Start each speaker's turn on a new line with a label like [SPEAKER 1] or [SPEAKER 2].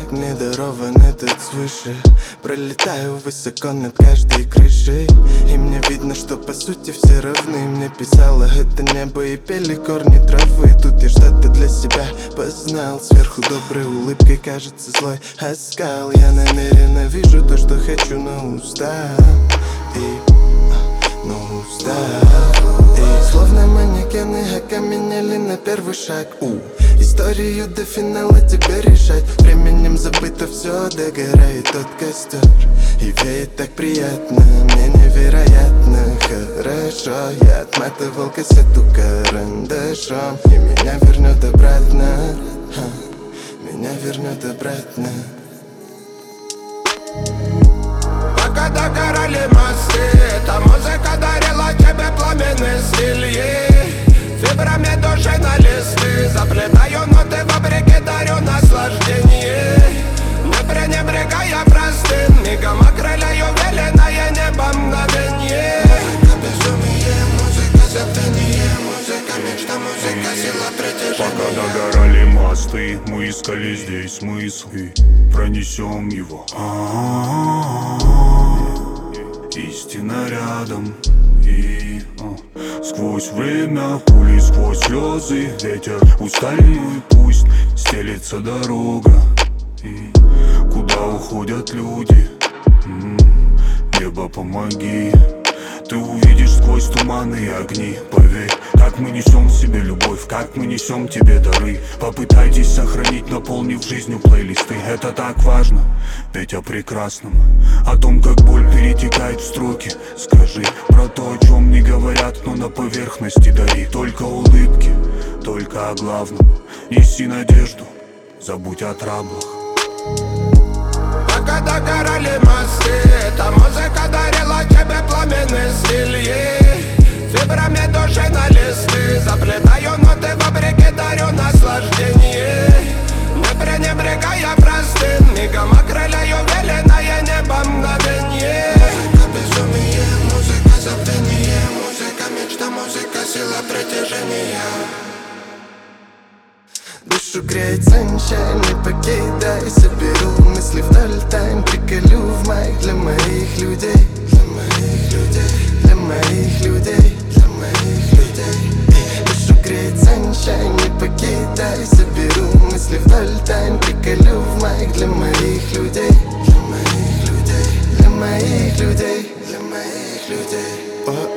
[SPEAKER 1] мне дарован этот свыше. Пролетаю высоко над каждой крышей, и мне видно, что по сути все равны. Мне писало это небо и пели корни травы. Тут я что-то для себя познал. Сверху доброй улыбкой кажется злой оскал. Я намеренно вижу то, что хочу, но устал. И словно манекены окаменели на первый шаг. Историю до финала тебе решать. Временем забыто все, догорает тот костер. И веет так приятно, мне невероятно хорошо. Я отматывал кассету карандашом, и меня вернет обратно, меня вернет обратно.
[SPEAKER 2] Пока догорали мосты, эта музыка дарила тебе пламенный стиль. Фибрами души на листы заплетаю ноты вопреки, дарю наслаждение. Не пренебрегая простым мигом, окрыляю веленое небом мгновенье. Музыка безумие, музыка забвение, музыка мечта, музыка сила притяжения.
[SPEAKER 3] Пока догорали мосты, мы искали здесь смысл и пронесем его. Истина рядом. И сквозь время пули, сквозь слезы, ветер устали, пусть стелится дорога. И куда уходят люди? Небо, помоги. Ты увидишь сквозь туманы и огни. Поверь, как мы несем в себе любовь, как мы несем тебе дары. Попытайтесь сохранить, наполнив жизнью плейлисты. Это так важно, ведь о прекрасном, о том, как боль перетекает в строки. Скажи про то, о чем не говорят, но на поверхности дари. Только улыбки, только о главном. Неси надежду, забудь о траблах.
[SPEAKER 2] Пока догорали мосты, эта музыка дарила тебе пламенный стиль. Фибрами души на листы заплетаю ноты вопреки, дарю наслаждение. Не пренебрегая простым мигом, окрыляю веленое небо мгновенье. Музыка безумие, музыка забвение, музыка мечта, музыка сила притяжения.
[SPEAKER 1] Душу греет sunshine, не покидай. Соберу мысли вдоль тайм, приколю в майк для моих людей. Для моих людей, для моих людей, для моих людей. Душу греет sunshine, не покидай. Соберу мысли вдоль тайм, приколю в майк для моих людей. Для моих людей, для моих людей, для моих людей.